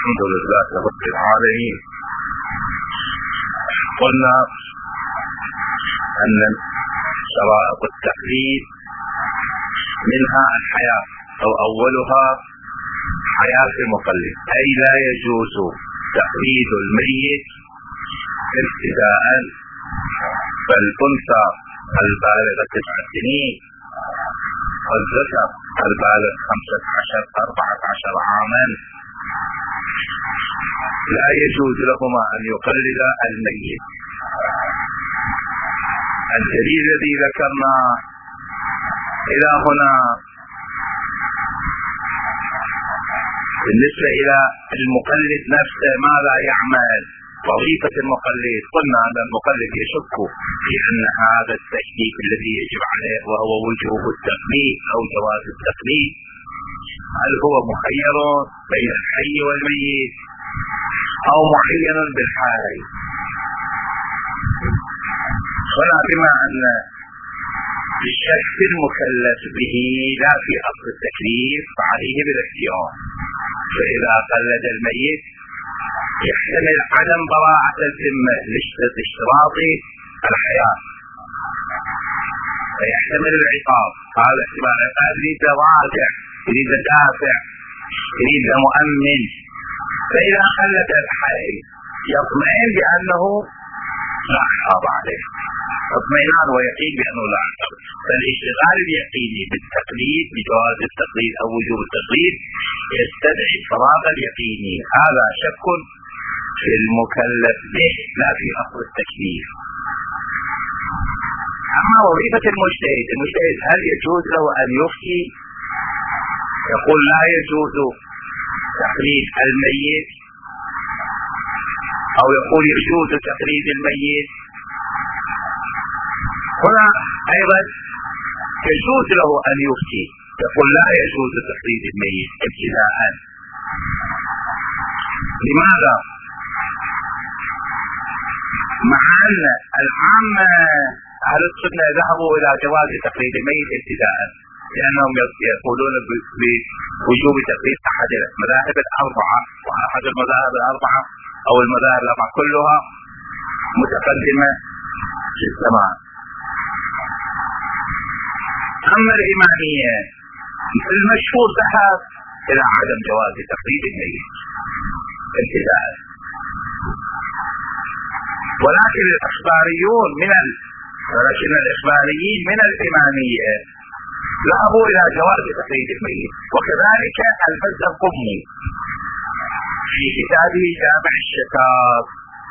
الحمد لله رب العالمين. قلنا أن شرائط التقليد منها الحياة أو أولها حياة المقلد، أي لا يجوز تقليد الميت ابتداء، فالأنثى البالغة 9 سنين والذكر البالغ 15 14 عاما لا يجوز لهما أن يقلدا الميت. الدليل الذي ذكرنا إلى هنا بالنسبة إلى المقلد نفسه ماذا يعمل، وظيفة المقلد. قلنا أن المقلد يشك في أن هذا التشكيك الذي يجب عليه وهو وجوب التقليد أو جواز التقليد، هل هو مخير بين الحي والميت أو معين بالحي؟ هنا بما أن الشك المكلف به لا في أصل التكليف فعليه بالاختيار، فإذا قلد الميت يحتمل عدم براءة الذمة لاشتراط الحياة، فيحتمل العقاب. هذا احتمال العقاب يريد رادع، يريد دافع، يريد مؤمن. فإذا قلد الحي يطمئن بأنه لا عقاب عليه، اطمئنان ويقين بأنه لا عقاب. فالاشتغال اليقيني بالتقليد بجواز التقليد أو وجوب التقليد يستدعي الفراغ اليقيني. هذا شك في المكلف به لا في أصل التكليف. أما وظيفة المجتهد هل يجوز له أن يفتي يقول لا يجوز تقليد الميت، أو يقول يجوز تقليد الميت؟ هنا أيضا يجوز له أن يفتي يقول لا يجوز تقليد الميت ابتداء. لماذا؟ مع أن العامة أهل السنة ذهبوا إلى جواز تقليد الميت ابتداء، لأنهم يقولون بوجوب تقليد أحد المذاهب الأربعة، وأحد المذاهب الأربعة أو المذاهب الأربعة كلها متقدمة في الزمان. أما الإمامية المشهور ذهب إلى عدم جواز تقليد الميت ابتداء، ولكن الإخباريين من الإمامية ذهبوا إلى جواز تقليد الميت. وكذلك الفز القمي في كتابه جامع الشتات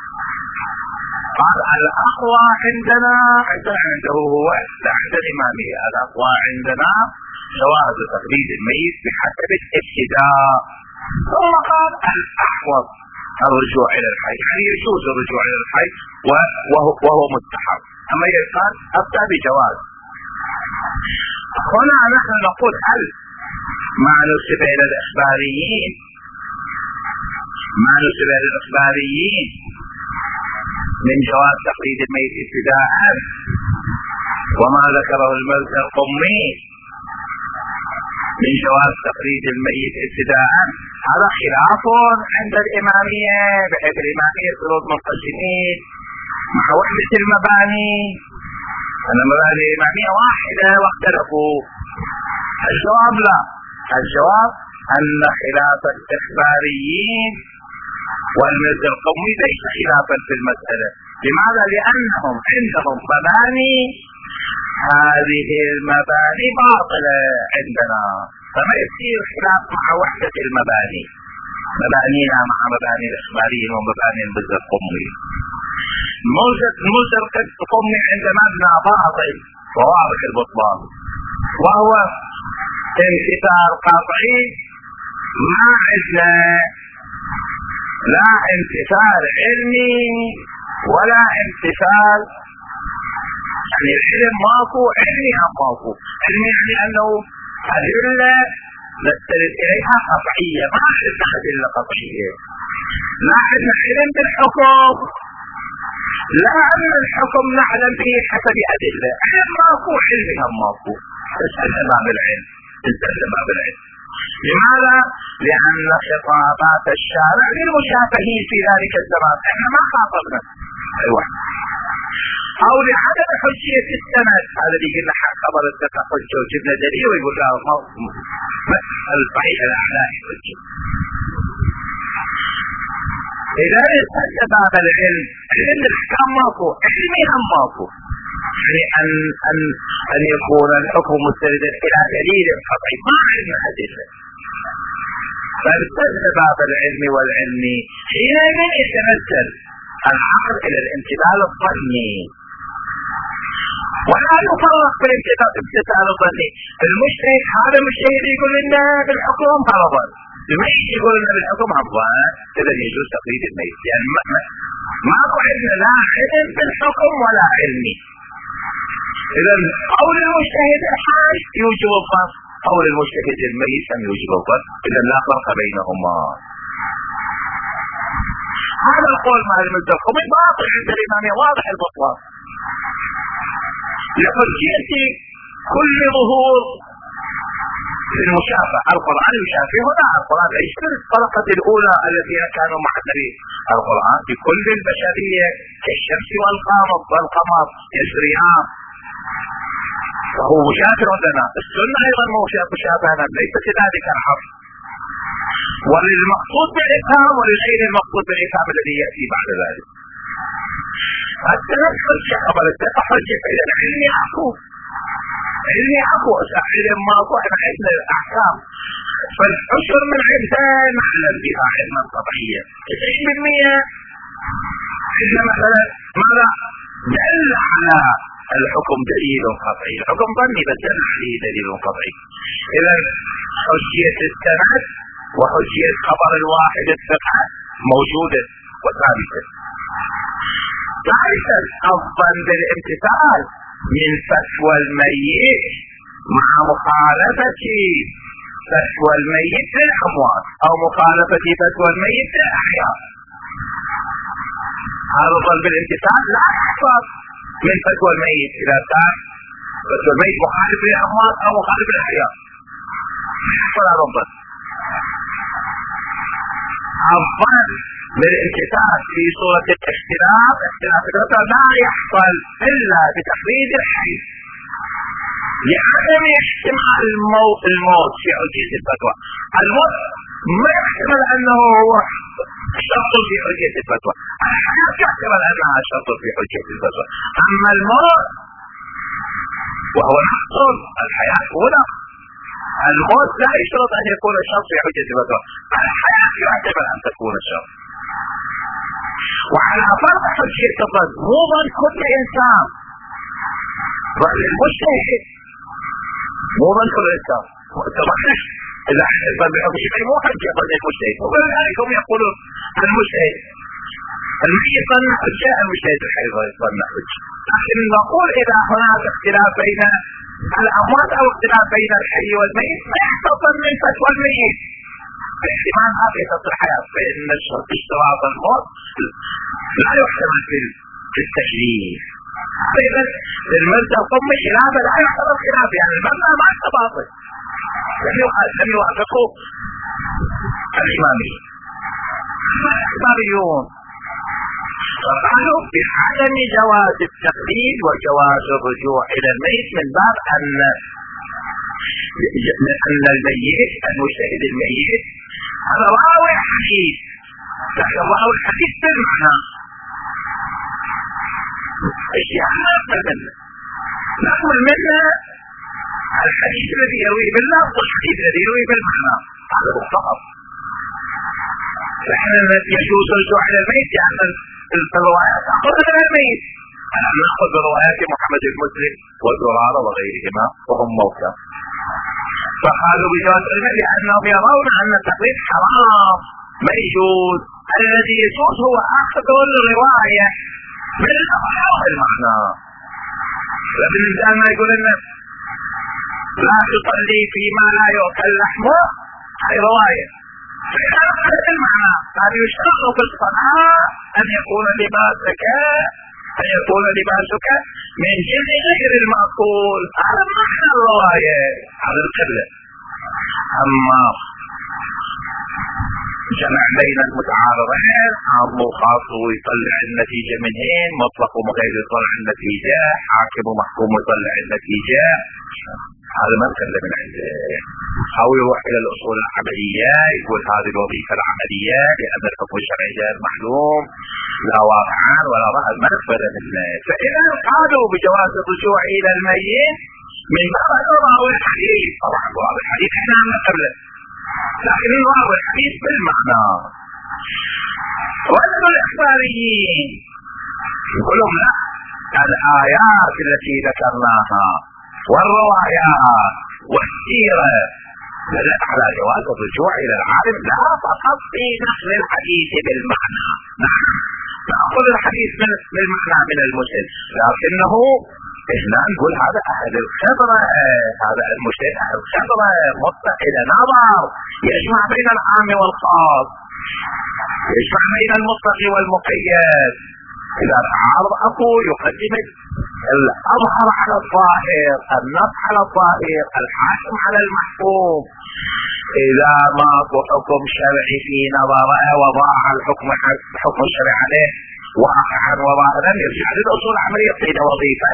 قال الأقوى عندنا عنده هو عند الإمامية، الأقوى عندنا جواز تقليد الميت بحسب الابتداء. ثم قال الأحوط الرجوع إلى الحي، يعني يجوز الرجوع إلى الحي وهو مستحب. أما يقال أبدأ بجواز. هنا نحن نقول هل ما نسب إلى الإخباريين من جواز تقليد الميت ابتداء وما ذكره المرزا القمي من جواز تقليد الميت ابتداء، هذا خلاف عند الإمامية، بحيث الإمامية شروط منقسمين مع وحدة المباني، أن مباني الإمامية واحدة واختلفوا. الجواب لا، الجواب أن خلاف الإخباريين والمرزا القومي ليس خلافا في المسألة. لماذا؟ لأنهم عندهم مباني، هذه المباني باطلة عندنا، فما يصير خلاف مع وحدة المباني، مبانينا مع مباني الإخباريين ومباني المرزا القومي. المرزا القومي عند مبنى باطل وواضح البطلان، وهو انتصار قطعي، ما عندنا لا امتثال علمي ولا امتثال، يعني العلم ماكو، علمي ماكو. علمي يعني انه ادله نستند اليها قطعيه، ما عندنا ادله قطعيه، لا عندنا علم بالحكم، لا ان الحكم نعلم به حسب ادله، علم ماكو، علمي هم ماكو. استلزم بالعلم، لماذا؟ لأن خطابات الشارع للمشابهين في ذلك الزمان، احنا ما خاطبنا ايوه. او لعدم حجية السند، هذا اللي قلنا خبر الثقة حجة وجبنا دليل ويقول لا الصحيح الاعلى حجة. اذا استند باب العلم، علم الاحكام ماكو، علمي هم ماكو، يعني ان يكون الحكم مستندا الى دليل قطعي، ما علم حديثه. فاستند باب العلم والعلم حينئذ يتمثل العقل الى الامتثال الظني، ولا يفرق بالامتثال الظني. المجتهد هذا مجتهد يقول لنا بالحكم فرضا، الميت يقول لنا بالحكم فرضا، اذا يجوز تقليد الميت، يعني ماكو عندنا لا علم بالحكم ولا علمي. اذا قول المجتهد الحاج يوجب الظن، قول المجتهد الميت لم يوجب الظن، اذا لا فرق بينهما. هذا القول مع المتفق باطل عند الامام واضح البطلان لحجية كل ظهور في المشافهة. القرآن يشافه هنا، القرآن يشتري الطلقة الأولى التي كانوا معتبرين القرآن بكل البشرية كالشمس والقمر يسريان، وهو مشافه لنا. السنة أيضا مشافهة، ليس كذلك الحق. وللمقصود بالإفهام ولغير المقصود بالإفهام الذي يأتي بعد ذلك. السند حجة قبل الثقة حجة، فإذا العلم أكو، علمي أكو، علم ماكو، احنا عندنا الأحكام. فالعشر من علمتين نعلم بها علما قطعيا، 90% عندنا مثلا ماذا؟ دل على الحكم دليل قطعي، الحكم ظني بس دل عليه دليل قطعي. إذا حجية السند وحجية خبر الواحد الثقة موجودة وثابتة. ثالثا الظن بالامتثال من فتوى الميت مع مخالفة فتوى الميت للأموات أو مخالفة فتوى الميت للأحياء. هذا الظن بالامتثال لا يحصل من فتوى الميت إذا كان فتوى الميت مخالف للأموات أو مخالف للأحياء، لا يحصل هذا الظن. الظن بالامتثال في صورة الاختلاف، اختلاف لا يحصل إلا بتقليد الحي، لعدم احتمال الموت في حجية الفتوى. الموت ما يحتمل أنه هو شرط في حجية الفتوى، الحياة يحتمل أنها شرط في حجية الفتوى، أما الموت وهو نقص الحياة هنا، الموت لا يشترط أن يكون الشرط في حجة الفتوى، الحياة يحتمل أن تكون الشرط. وعلى فرض حجية الظن مو ظن كل إنسان، ظن المجتهد مو ظن كل إنسان. إذا الظن بحكم الشيء مو حجة ظن المجتهد، ولذلك هم يقولون المجتهد الميت ظن حجة، المجتهد الحي ظن حجة. لكن نقول إذا هناك اختلاف بين الأموات أو اختلاف بين الحي والميت لا يحتفظ من فتوى الميت باحتمال حقيقة الحياة، فإن اشتراط الموت لا يحتمل في التكليف. فإذا المبدأ القمي خلافه لا يحتمل خلافه، يعني المبدأ ما يتباطل، لم يوافقوا الإمامية. الإماميون قالوا بعدم جواز التقليد وجواز الرجوع إلى الميت من باب أن الميت المجتهد الميت هذا راوي حديث، لكن راوي حديث بالمعنى اشياء لا نقبل منها الحديث الذي يروي باللفظ والحديث الذي يروي بالمعنى، هذا هو فقط. نحن يجوز الرجوع إلى الميت يعني الروايات أخذ من الميت، نأخذ بروايات محمد المسلم وزرارة وغيرهما وهم موتى. فقالوا بجواز الميت لأنهم يرون أن التقليد حرام ما يجوز، الذي يجوز هو أخذ الرواية من المعنى. لكن الإنسان ما يقول إن لا تصلي فيما لا يؤكل لحمه، هذه رواية فإذا أخذ المعنى. هذا يشترط في الصلاة أن يكون لباسك من جنس غير المأكول، هذا معنى الرواية، هذا القبلة. أما جمع بين المتعارضين، عام وخاص ويطلع النتيجة منين، مطلق ومغير يطلع النتيجة، حاكم ومحكوم يطلع النتيجة، هذا ما نتكلم من عنده. أو يروح إلى الأصول العملية يقول هذه الوظيفة العملية لأن الحكم الشرعي غير معلوم لا واقعا ولا رأى، ما نقبل منه. فإذا قالوا بجواز الرجوع إلى الميت من باب راوي الحديث، طبعا راوي الحديث احنا ما قبله، لكن راوي الحديث بالمعنى. رد الإخباريين يقولون لا، الآيات التي ذكرناها والروايات والسيرة دلت على جواز الرجوع إلى العالم، لا فقط في نقل الحديث بالمعنى. نعم نأخذ الحديث من المعنى من المسلم، لكنه إحنا نقول هذا أهل الخبرة، هذا المجتهد أهل الخبرة مطلع إلى نظر يجمع بين العام والخاص، يجمع بين المطلق والمقيد. إذا العارض أكو يقدم الأظهر على الظاهر، النص على الظاهر، الحاكم على المحكوم. إذا ماكو حكم شرعي في نظره وضاع الحكم الشرعي عليه واقعا وظاهرا، يرجع للأصول العملية يعطينا وظيفة.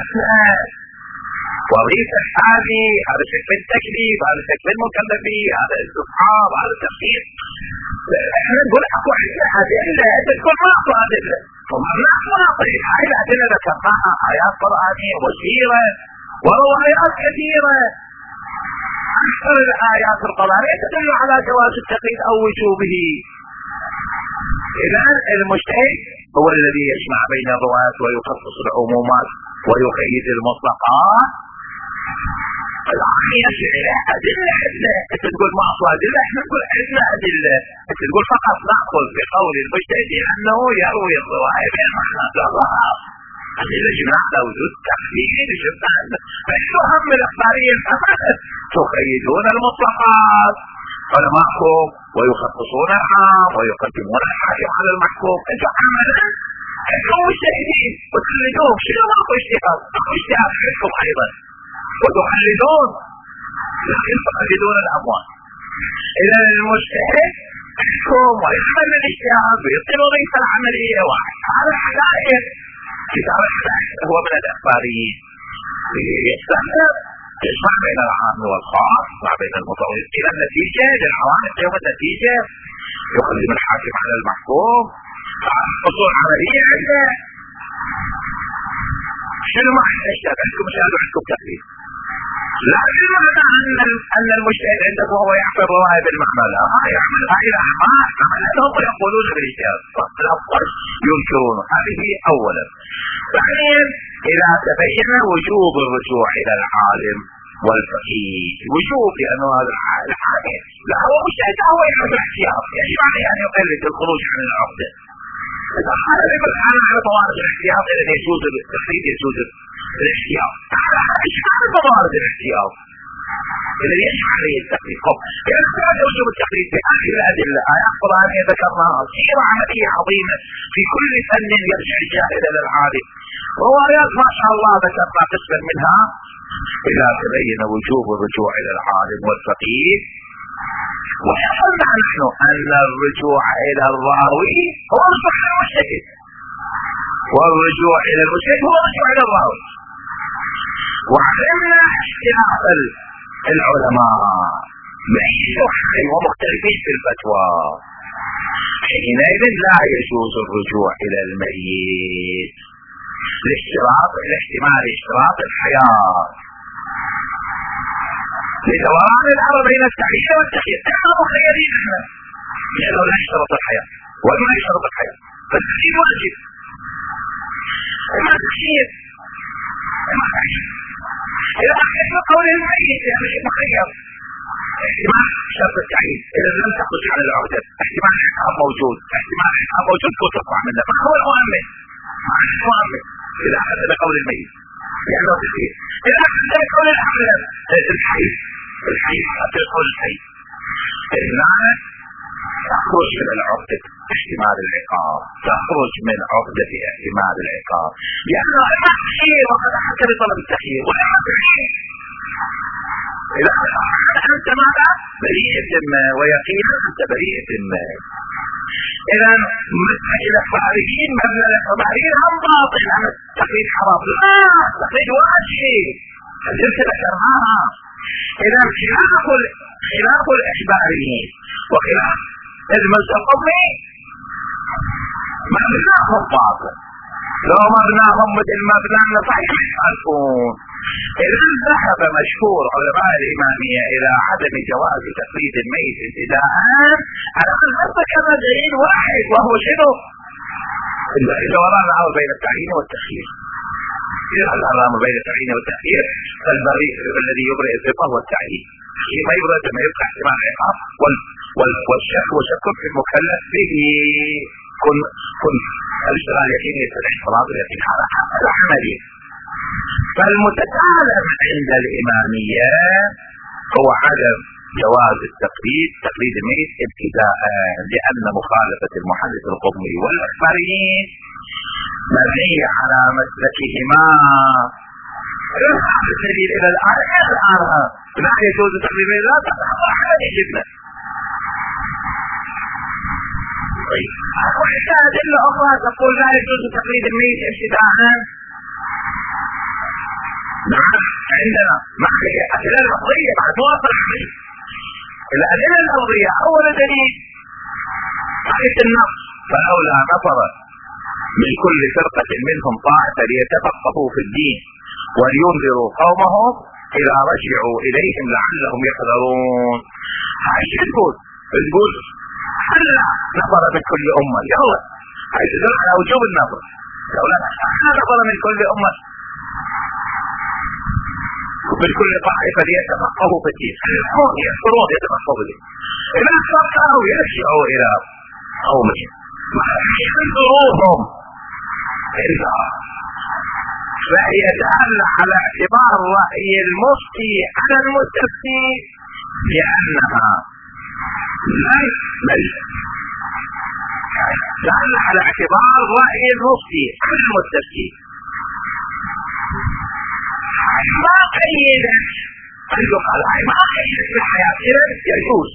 وظيفة هذا شكل التكليف، هذا شكل المكلفي، هذا استصحاب، هذا تفسير. احنا نقول اكو عندنا أدلة، تقول ما اكو أدلة، ما طيب هاي الأدلة ذكرناها آيات قرآنية وسيرة وروايات كثيرة. أكثر الآيات القرآنية تدل على جواز التقييد أو وجوبه. إذا المجتهد هو الذي يجمع بين الروايات ويخصص العمومات ويقيد المطلقات. الآن يرجع إلى أدلة، أنت تقول ما أصل أدلة، احنا نقول عندنا أدلة، أنت تقول فقط نأخذ بقول المجتهد أنه يروي الرواية بمعنى الله. أدلة جمعنا وجود تقييد جمعنا، فالمهم الإخبارية تقيدون المطلقات علماءكم ويخصصون العام ويقدمون الحاكم على المحكوم. انتم عملا انتم مجتهدين وتقلدون، شنو ماكو اجتهاد؟ ماكو اجتهاد عندكم ايضا وتقلدون، لكن تقلدون الاموال. اذا المجتهد يحكم ويعمل الاجتهاد ويعطي الوظيفه العمليه واحد. هذا الحدائق، كتاب الحدائق هو من الاخباريين يستخدم يجمع بين العام والخاص، مع بين المطور إلى النتيجة للعوامل يوم النتيجة، يقدم الحاكم على المحكوم. أصول عملية عنده شنو ما يحتاج عندكم مشاهد وعندكم تقليد. لا معنى أن المجتهد عندك وهو يحفظ رواية بالمعنى، لا يعمل هاي الأعمال هم يقولون بالاجتهاد، الأفضل ينكرون. هذه أولا. ثانيا إذا تبين وجوب الرجوع إلى العالم والفقيه، وجوب لأنه هذا الحاكم لا هو مجتهد، هو يعمل الاحتياط، يجب عليه أن يقلد الخروج عن العقدة. إذا قال الآن على موارد الاحتياط إذا يجوز التقليد، يجوز الاحتياط. على موارد الاحتياط إذا يجب عليه التقليد. إذا اختار وجوب التقليد بهذه الأدلة، آيات قرآنية ذكرناها، سيرة عملية عظيمة في كل فن يرجع الجاهل إلى العالم، روايات ما شاء الله ذكرنا قسما منها. إذا تبين وجوب الرجوع إلى العالم والفقيه، ويقولنا نحن أن الرجوع إلى الراوي هو الرجوع إلى المجتهد، والرجوع إلى المجتهد هو الرجوع إلى الراوي. وعلمنا اختلاف العلماء بين ومختلفين في الفتوى، حينئذ لا يجوز الرجوع إلى الميت لاحتمال اشتراط الحياة، لدوران الأمر بين التعيين والتخيير. نحن مخيرين احنا لأنه لا يشترط الحياة ولا يشترط الحياة، فالتخيير واجب، اما تخيير اما تعيين. إذا أخذنا قول الميت يعني مخير، احتمال شرط التعيين إذا لم تخرج على العقدة، احتمال الحكام موجود، احتمال الحكام موجود وتطلع منه، ما هو المؤمن؟ إذا أخذنا قول الميت لأنه تخيير. إذا أخذنا قول الأعلم الحي حتى يقول الحي، إذا تخرج من العقدة احتمال العقاب، تخرج من عقدة احتمال العقاب، لأنه إما تخيير وقد حتى بطلب التخيير، وإما تخيير إذا أنت ماذا؟ بريئة ما، ويقينا أنت بريئة ما. إذا مسألة الخارجين مبنى الاعتباريين هم باطل، أنا التقليد حرام، لا التقليد واجب، الجلسة ذكرناها. إذا خلاف الإخباريين وخلاف المستقبلين مبناهم باطل، لو مبناهم مثل مبنانا صحيح يخالفون. إذا ذهب مشهور علماء الإمامية إلى عدم جواز تقليد الميت ابتداء، الآن ذكر دليل واحد وهو شنو؟ الدوران الأمر بين التعيين والتخيير. إذا الأمر بين التعيين والتخيير فالبريء الذي يبرئ الثقة والتعيين، ما يبرئ ما يبقى احتمال العقاب والشك في المكلف به. كن الاشتغال يقين يتبع الصلاة التي على عملي. فالمتكلم عند الإمامية هو عدم جواز تقليد الميت ابتداء، لأن مخالفة المحدث القطبي والأخباريين مبنية على مسلكهما. الدليل إلى الآن لا يجوز تقليد الميت، لا تتحضر عملي جدا. وحتى أدلة أخرى تقول لا يجوز تقليد الميت ابتداء. نعم عندنا أدلة لفظية بعد مواصل العملي. الأدلة اللفظية أول دليل آية النص، فلولا نفر من كل فرقة منهم طائفة ليتفقهوا في الدين ولينذروا قومهم إذا رجعوا إليهم لعلهم يحذرون. هاي تقول هلا نفر من كل أمة، يلا هاي تدل على وجوب النفر. لولا نفر من كل أمة من كل طائفة ليتفقهوا في الدين، يحضرون يتفقهوا في الدين، إذا فقهوا يرجعوا إلى قومهم ينذروهم. فهي دالة على اعتبار رأي المفتي على المستفتي، لأنها دالة على اعتبار رأي المفتي على المستفتي، ما قيدت ما قيدت في الحياة. إذا يجوز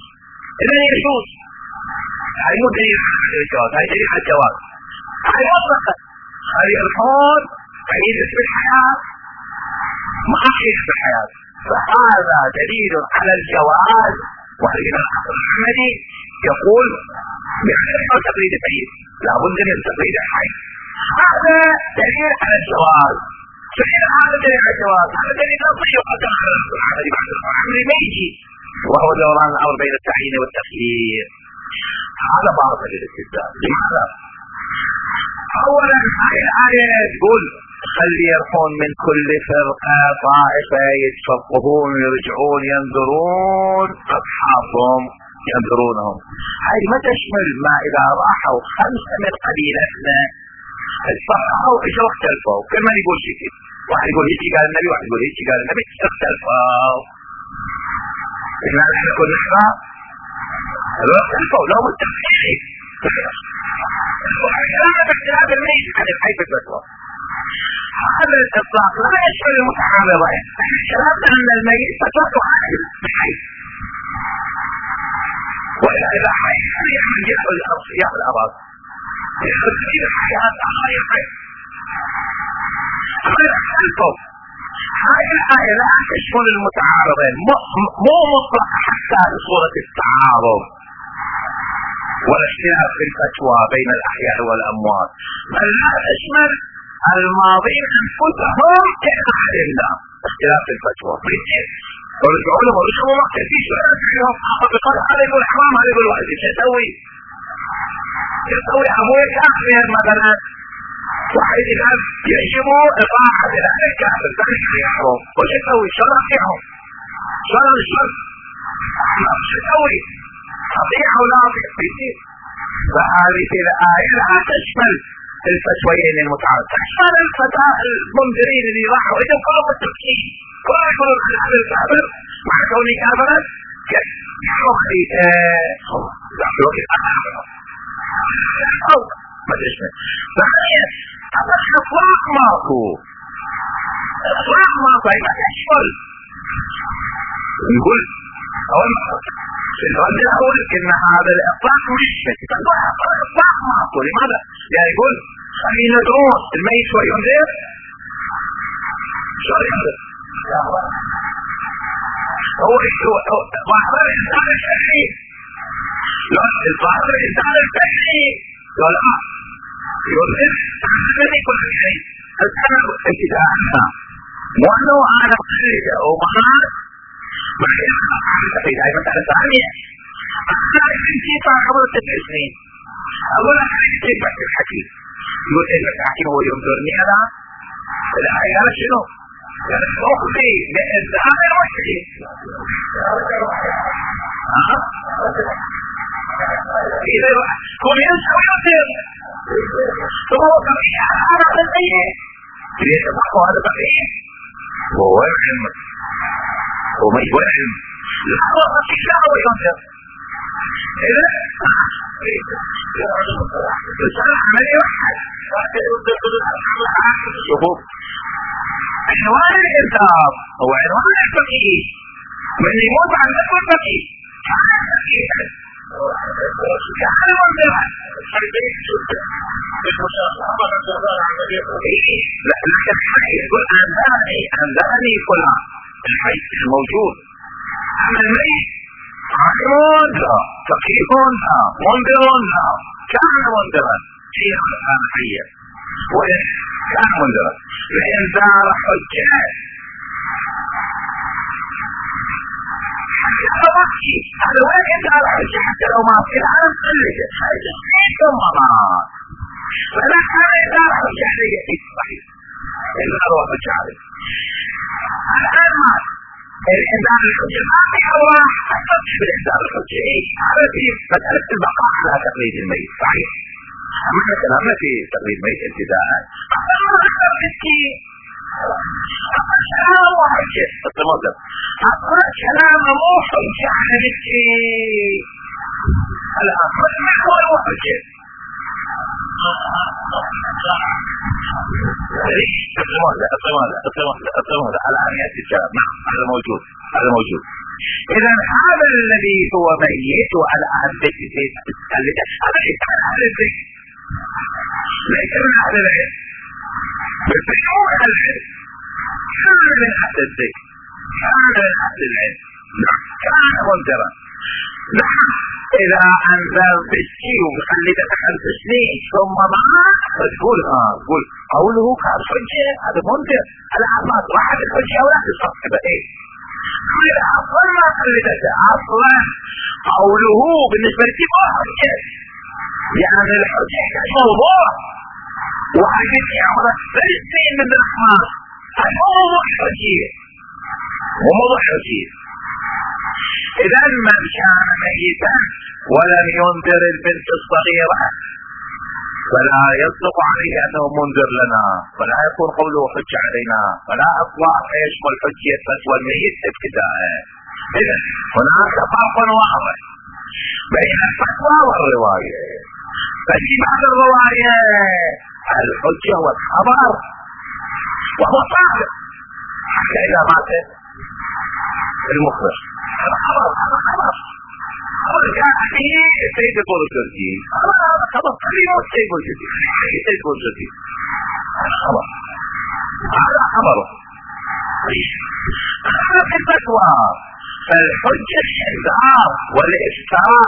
هاي مو دليل على الجواز، هاي دليل على الجواز. هاي مطلقة، هاي الحول قيدت في الحياة ما قيدت في الحياة، فهذا دليل على الجواز. وإذا العقل العملي يقول بأنه تقليد الميت لابد من تقليد الحي، هذا دليل على الجواز. فإن هذا دليل على الجواز، هذا دليل لفظي يقدم على العمل بعد العمل ميجي، وهو دوران الأمر بين التعيين والتخيير. هذا باطل الاستدلال. لماذا؟ أولا الآية تقول خلي يرحون من كل فرقة طائفة يتفقهون ويرجعون ينذرون أصحابهم ينذرونهم. هاي ما تشمل ما إذا راحوا 5 من قبيلتنا اتفقهوا اجوا اختلفوا، كل من يقول شيء، واحد يقول هيك قال النبي، واحد يقول هيك قال النبي، اختلفوا. إحنا نقول نحن اختلفوا لو متفقين وحيانا باختلاف الميت عن الحي في الفتوى. هذا الإطلاق لا يشمل المتعارضين. اختلفنا أن الميت فتوى عن الحي، وإذا حي يعمل يأخذ الأرض يأخذ الأراض يأخذ دليل الحياة على الحي. هذا اختلفوا. هاي الآية لا تشمل المتعارضين، مو مطلقة حتى بصورة التعارض ولا اختلاف في الفتوى بين الأحياء والأموات، بل لا تشمل الماضين أنفسهم كأهل الله. اختلاف في الفتوى ورجعوا لهم ورجعوا مختلفين فيهم. فقال هذا يقول حرام، هذا يقول واحد، يسوي أبوك أخير مثلا، واحد يقول يجب إطاعة الأهل الكافر ذلك يحرم، وش يسوي؟ شرع فيهم شرع الشرع، شو يسوي؟ أطيع ولا أطيع فيه. فهذه الآية لا تشمل الفتويين المتعارض، تشمل الفتاة المنذرين اللي راحوا إذا كلهم التفكير، كلهم يقولون عن أهل الكافر مع كونه كافرا يحرم عليه أو ما تشمل. فهي إطلاق ماكو، ما تشمل يقول أول ما الرد الأول إن هذا الإطلاق مش إطلاق معطل. لماذا؟ يعني يقول خلينا ندرس الميت شو ينذر شو ينذر هو ظاهر الإنسان الشرعي لا الظاهر الإنسان الفعلي ولا ينذر تعمل كل شيء السبب ابتداءها وأنه أنا أخرج ومعاد هاي مسألة ثانية. أنا كيف عمر 9 سنين أقول لك كيف بحكي الحكي يقول كيف بحكي هو ينظرني أنا لا يا شنو قال أخذي لإزدهار وحدي إذا هو ينسى وينظر ثم هو كمية أنا خلقية ليس بحكوا هذا بقية هو العلم وما يوهم لحظة الشيء وينظر إذا الإنسان عملي واحد شوفوا عنوان الإنذار هو عنوان الفقيه من يموت عن ذكر الفقيه كان فقيها كان منذرا لكن حي يقول أنذرني فلان الحي الموجود. أما الميت عالم لا فقيه لا منذر لا كان منذرا شيخ كان حيا كان منذرا الإنذار حجة هذا وين إنذار حجة حتى لو ما في العالم كله حجة ثم مرات فلا كان إنذار حجة عليه صحيح إنذار حجة عليه. الآن مات الإنذار الحجة ما في الله حتى تشبه الإنذار الحجة هذا في مسألة البقاء على تقليد الميت صحيح. أما كلامنا في تقليد الميت ابتداء أقل كلام وحجة التموتر أقل كلام مو حجة على نفسي الآن ما هو الوحجة التموتر على آيات الكلام نعم هذا موجود إذا هذا الذي هو ميت على أهل الذكر هذا ليس من أهل الذكر ليس من أهل العلم بالفعل أهل العلم كان من أهل الذكر كان من أهل العلم كان منذرا. نعم إذا أنذرت الشيء وخليك 5 سنين ثم معك تقول قول قوله كان حجة هذا منذر على أعمال واحد الحجة ولا تصحب إيه إذا أصلا ما خليتك أصلا قوله بالنسبة لك ما حجة يعني الحجة موضوع وحاجة يعمل 3 سنين من الرحمن هذا موضوع حجة وموضوع حجة. إذا من كان ميتا ولم ينذر البنت الصغيرة فلا يصدق عليه أنه منذر لنا ولا يكون قوله حجة علينا ولا أطلاق يشمل حجة فتوى الميت ابتداء. إذا هناك فرق واضح بين الفتوى والرواية. ففي بعض الرواية الحجة والخبر وهو صادق حتى إذا مات المخبر هذا خبر كان فيه سيد البرجردي هذا خبر قريب سيد البرجردي هذا خبره. هذا في الفتوى فالحجة الإنذار والإفتاء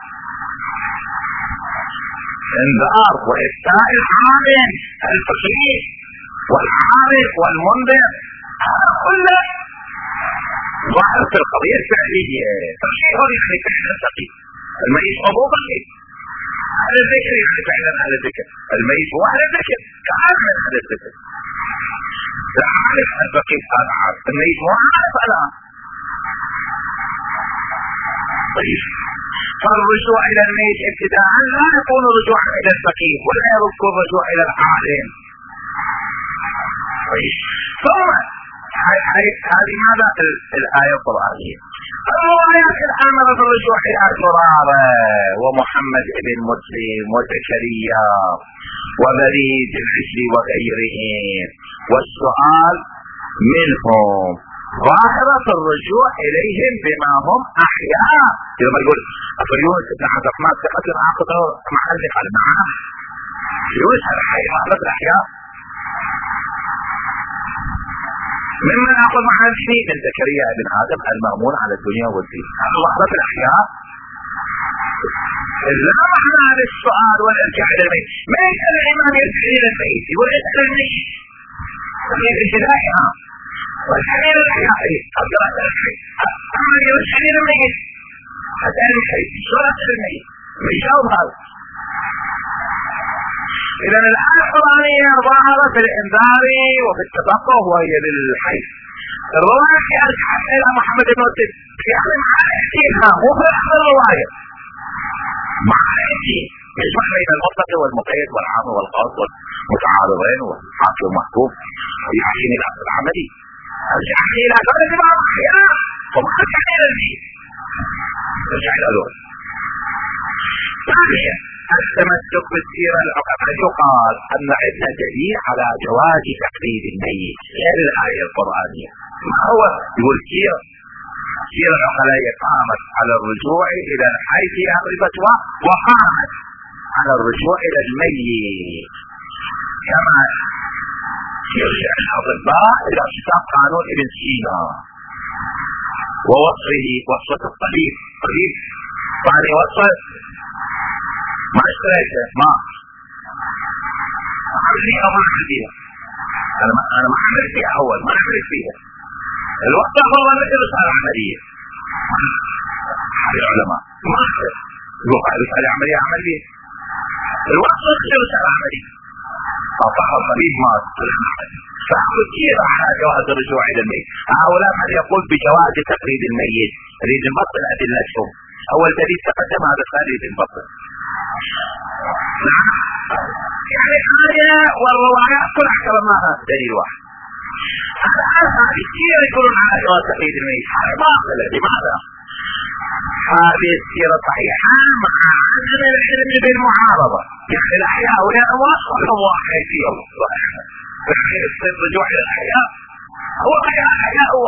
انذار وإفتاء العالم الفقيه والعارف والمنذر هذا كله ظاهر في القضية الفعلية. فالشيء هو يعني فعلا فقيه الميت هو فقيه أهل الذكر يعني فعلا أهل الذكر الميت هو أهل الذكر كان من أهل الذكر العارف الفقيه هذا عارف الميت هو عارف الآن. طيب فالرجوع إلى الميت ابتداء لا يكون رجوعا إلى الفقيه ولا يذكر الرجوع إلى العالم. طيب ثم هذه ماذا الآية القرآنية. الروايات الآمرة بالرجوع إلى زرارة ومحمد بن مسلم وزكريا وبريد الحجر وغيرهم والسؤال منهم ظاهرة الرجوع إليهم بما هم أحياء. لما يقول يونس بن عبد الرحمن ثقة عاقبة محل قال نعم يونس هذا حي ظاهرة الأحياء. ممن أخذ معنا شيء من زكريا بن آدم المأمون على الدنيا والدين، هذا ظاهرة الأحياء. لا معنى للسؤال والارجاع إلى الميت. ما يسأل الإمام يرجع إلى الميت، يقول اسأل الميت في ابتدائها والحنين الحياء القراءة الحي. أما يرجع إلى الميت أسأل الحي سؤال الميت ويجاوب هذا. إذا الآية القرآنية ظاهرة في الإنذار وفي التفقه وهي للحي. الرواية أرجعت إلى محمد بن وسيد يعني مع الاحتيها مو في الرواية مع الاحتيها يجمع بين المطلق والمقيد والعام والخاص والمتعارضين والحاكم والمحكوم ويحكم الأصل العملي. أرجع إلى قبل بعض الأحياء وما أرجع إلى الميت، أرجع إلى دول. ثانيا التمسك بالسيرة العقدية. يقال أن عندنا دليل على جواز تقليد الميت غير الآية القرآنية. ما هو؟ يقول سيرة العقدية قامت على الرجوع إلى الحي في أمر الفتوى وقامت على الرجوع إلى الميت كما يرجع الأطباء إلى كتاب قانون ابن سينا ووصفة الطبيب بعد وصف ما اشتريته ما عملي أو ما عمليها. أنا ما عملت فيها أول ما عملت فيها الوقت أفضل أن يرسل عملية العلماء ما أخذ يقول هذه عملية الوقت يرسل عملية فأطلق الطبيب ما فأخذ كثير على جواز الرجوع إلى الميت. هؤلاء من يقول بجواز تقليد الميت يريد نبطل أدلتهم. أول دليل تقدم هذا الثاني يريد نبطل. يعني الآية والروايات كلها كلامها دليل واحد. الآن هذه كثير يقولون على جواز تقليد الميت، هذا باطل. لماذا؟ هذه السيرة صحيحة مع عدم العلم بالمعارضة. يعني الأحياء والأموات كلهم واحد فيهم الرجوع إلى الأحياء هو الأحياء هو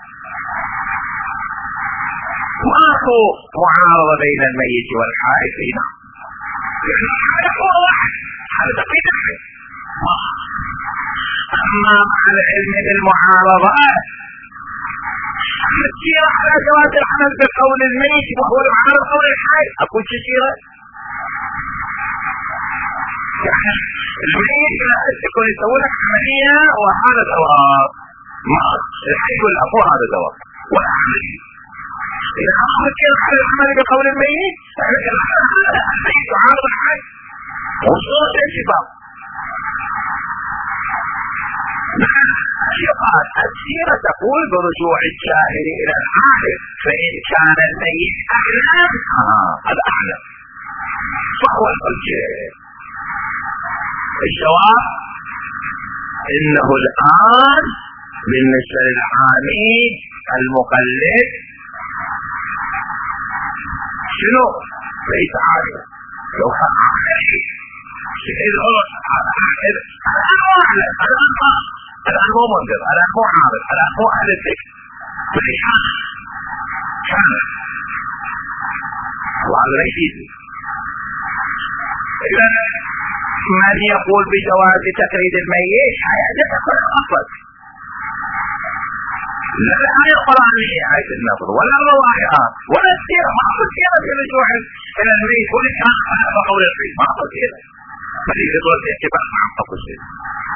ماكو معارضة بين الميت والحي فينا. هو واحد هذا تقليد الحي. أما مع العلم بالمعارضات السيرة على جواز العمل بقول الميت وهو المعارض قول الحي. أقول سيرة يعني الميت لا يكون يسوي لك عملية وهذا دواء ما الحي يقول أبو هذا دواء ولا عملية. إذا أخذت على العمل بقول الميت الميت يعارض الحي وصورة الانتفاق. يقال السيرة تقول برجوع الجاهل إلى العالم فإن كان الميت أعلم الأعلم فهو الحجة. الجواب إنه الآن بالنسبة للعامي المقلد شنو؟ ليس عالم. لو كان عالم شيء غلط الآن مو منذر، الآن مو عارف، الآن مو أهل الذكر كان وهذا لا يفيد. إذا من يقول بجواز تقليد الميت يدخل الأصل لا الآية القرآنية آية النصر ولا الروايات ولا السيرة. ما أخذ سيرة في الرجوع إلى الميت ولا كان على قول الحديث ما أخذ سيرة بل يدور الاعتبار مع أخذ سيرة.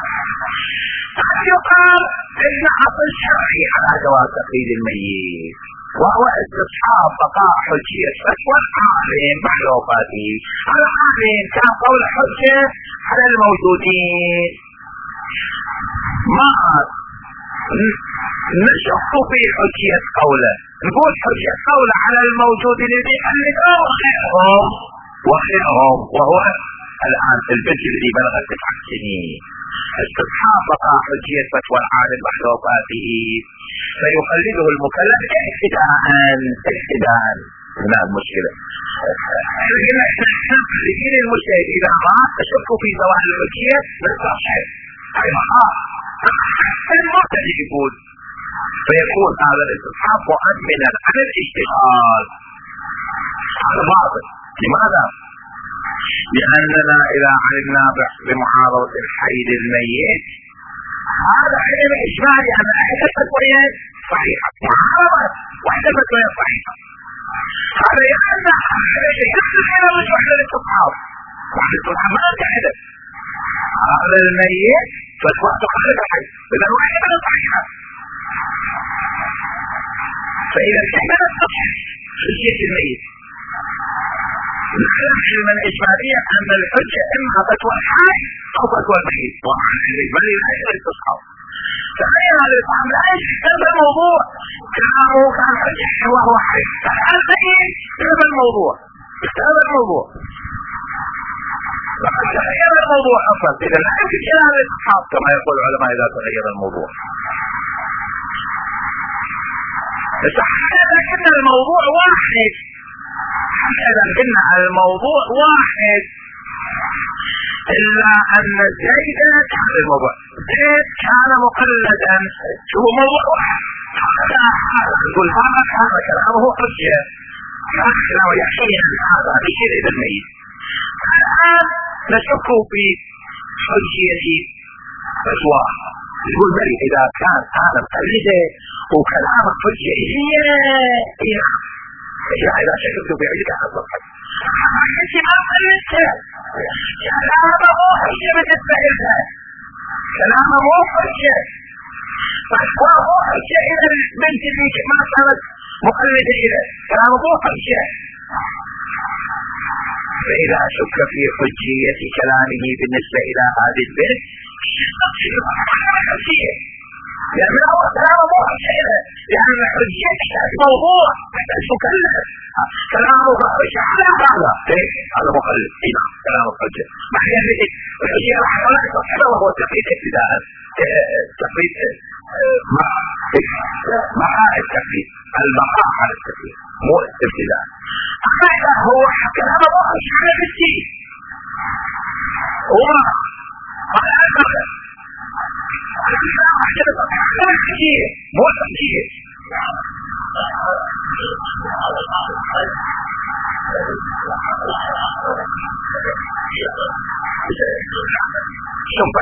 يقال إن أصل شرعي على جواز تقليد الميت وهو استصحاب بقاء حجية فتوى العالم بعد وفاته. العالم كان قول حجة على الموجودين ما نشق في حجية قوله نقول حجية قوله على الموجودين بأنهم وخيرهم وهو الآن البنت الذي بلغت 9 سنين استصحاب بقاء حجية فتوى العالم بعد وفاته فيقلده المكلف اقتداء. هنا المشكلة لكن المجتهد إذا أراد تشك في سواء الحجية نستشهد أي المعتدل يقول فيكون هذا الاستصحاب مؤمنا على الاشتغال. هذا باطل. لماذا؟ لأننا إذا علمنا بمعارضة الحي للميت هذا علم إجمالي أن أحدى فتويات صحيحة، معارضة وحدة فتويات صحيحة. هذا يعني هذا يحصل إلى مش وحدة الاستصحاب. وحدة الاستصحاب ما تحدث هذا الميت فتوى تخالف الحي، إذا وحدة صحيحة. فإذا احتملت تصحيح حجية الميت نعلم علما إجماليا أن الحجة إما فتوى الحي أو فتوى الميت، طبعا الإجمالي لا يقدر يستصحب. ثانيا هذا الإسلام لا يشتغل بالموضوع كلامه كان حجة وهو حي، الآن ميت يشتغل الموضوع، يشتغل الموضوع لقد تغير الموضوع أصلا. إذا لا يمكن إلى هذا الإستصحاب كما يقول العلماء إذا تغير الموضوع. لكن الموضوع واحد، لكن الموضوع واحد إلا أن زيد كان الموضوع، زيد كان مقلدا. شو موضوع واحد يقول هذا كلامه حجة، هذا كلامه يحيي هذا بشيء إلى الميت. الآن نشك في حجية فتواه. يقول بلي إذا كان هذا مقلده وكلامه حجة هي إذا شكلت في عيدك أصبحت أنت ما قلته كلامه حجة بالنسبة إلها، كلامه حجة فأخواه حجة إلى البنت اللي ما صارت مقلدة إلى كلامه حجة. فإذا شك في حجية كلامه بالنسبة إلى هذه البنت لأن هو كلامه حجة، لأن حجتك موضوع تكلم كلامه حجة على هذا هذا مقلد. كلامه حجة مع ذلك الحجة لا تصحبه وهو تقليد ابتداء، تقليد مع التقليد، البقاء على التقليد مو ابتداء. أما إذا هو كلامه حجة على بنتي هو مو تحجيه شوف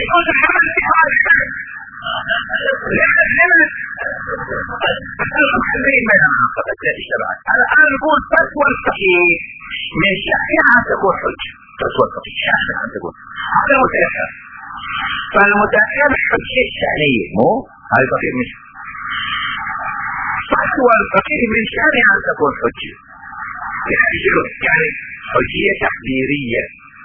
الآن نقول فتوى الفقيه من شأنها أن تكون حجة، فتوى الفقيه شأنها أن تكون هذا متأخر. فالمتأخر حجة شأنية مو هاي الفقيه مش فتوى الفقيه من شأنها أن تكون حجة. يعني شنو؟ يعني حجية تقديرية.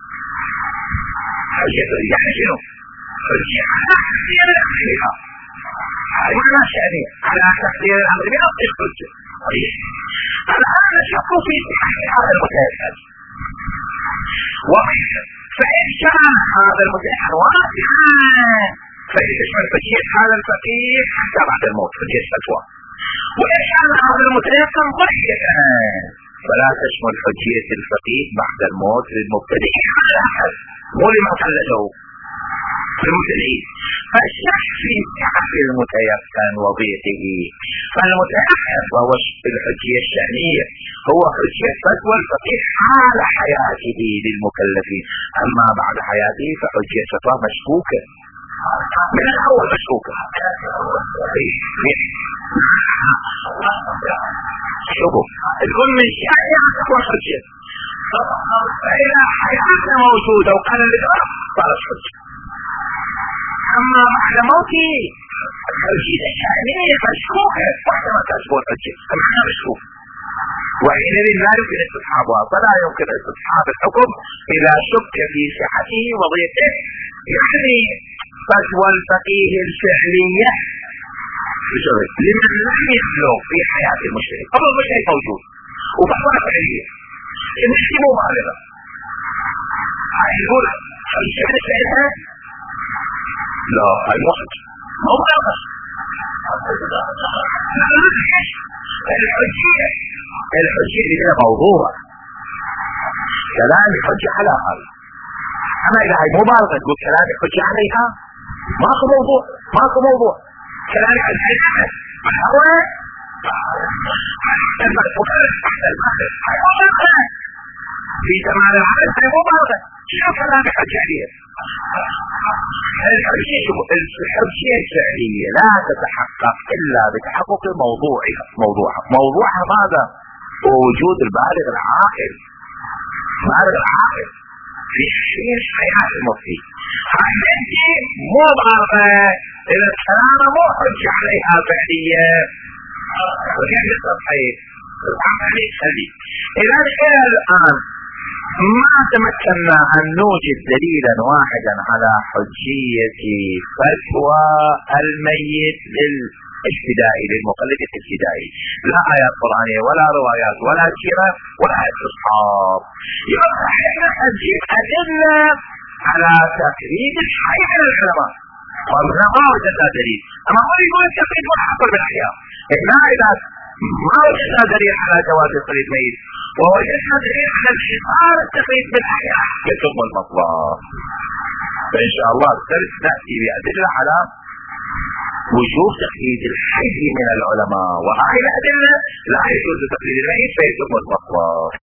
حجة يعني شنو؟ حجية على تقدير الأمرها، هاي معنى شأنية على تقدير الأمر بأصل حجة. الآن نشك في صحة هذا المتأخر فإن كان هذا المتأخر واضحا فإن تشمل حجية هذا الفقيه حتى بعد الموت حجية فتوى، وإن كان هذا المتأخر ضعيفا فلا تشمل حجية الفقيه بعد الموت للمبتدئ على الأقل مو لمن قلده المبتدئين. فالشك في صحة المتيقن وضيقه. فالمتأخر وهو الحجية الشأنية هو حجية فتوى الفقيه حال حياته للمكلفين، أما بعد حياته فحجية فتوى مشكوكة من الأول مشكوكة. شوفوا تقول من شأنها تكون حجة، فإذا حياته موجودة وقال للأرض صارت حجة، أما بعد موته الحجية الشأنية مشكوكة بعد ما تثبت حجة المعنى مشكوك، وحينئذ لا يمكن استصحابها. فلا يمكن استصحاب الحكم إذا شك في صحته وضيقه. يعني فتوى الفقيه الفعلية لمن لم يخلق في حياة المشرك قبل المشرك موجود وفتوى فعلية المشرك مو معلمة يقول الشيخ سألها لا المخرج مو معلمة الحجية اللي فيها موضوع كلام الحجة على هذا. أما إذا هي مبالغة تقول كلام الحجة عليها ماكو موضوع كذلك الحجامة والهواء في زمان العمل هي مبالغة. شو كلام الحجارية؟ الحجية الفعلية لا تتحقق إلا بتحقق موضوعها ماذا؟ هو وجود البالغ العاقل. البالغ العاقل في حياة المفتي. هذه مو بالغة إذا الكلام مو حجة عليها فعلية. وكيف التصحيح؟ العملي السلبي. إذا إلى الآن ما تمكنا أن نوجد دليلا واحدا على حجية فتوى الميت للابتدائي للمقلد الابتدائي، لا آيات قرآنية ولا روايات ولا سيرة ولا استصحاب. يبقى احنا نجيب أدلة على تقليد الحي على العلماء، وأنا ما وجدنا دليل. أما هو يقول التقليد منحصر بالأحياء. إحنا إذا ما وجدنا دليل على جواز تقليد ميت ووجدنا دليل على انحصار التقليد بالأحياء يتم المطلب. فإن شاء الله نأتي بأدلة على وجوب تقليد الحي من العلماء، وهذه الأدلة لا يجوز تقليد الميت فيتم المطلب.